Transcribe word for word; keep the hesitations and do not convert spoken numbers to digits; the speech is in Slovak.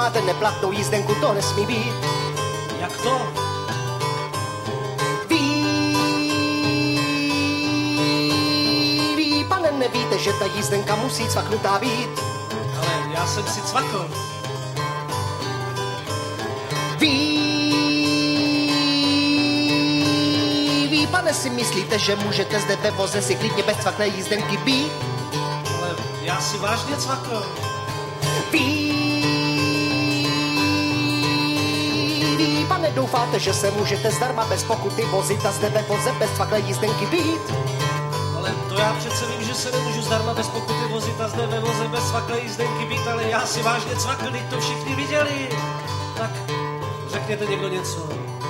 máte neplatnou jízdenku, to nesmí být. Jak to? Ví, ví, pane, nevíte, že ta jízdenka musí cvaknutá být. Ale já jsem si cvakl. Ví, ví, pane, si myslíte, že můžete zde ve voze si klidně bez cvakné jízdenky být? Ale já si vážně cvakl. Ví, ví, pane, doufáte, že se můžete zdarma bez pokuty vozit a zde ve voze bez cvakné jízdenky být? Ale to já přece vím, že se nemůžu zdarma bez pokuty vozit a zde ve voze bez cvaklé jízdenky být, ale já si vážně cvakl, teď to všichni viděli. Tak řekněte někdo něco.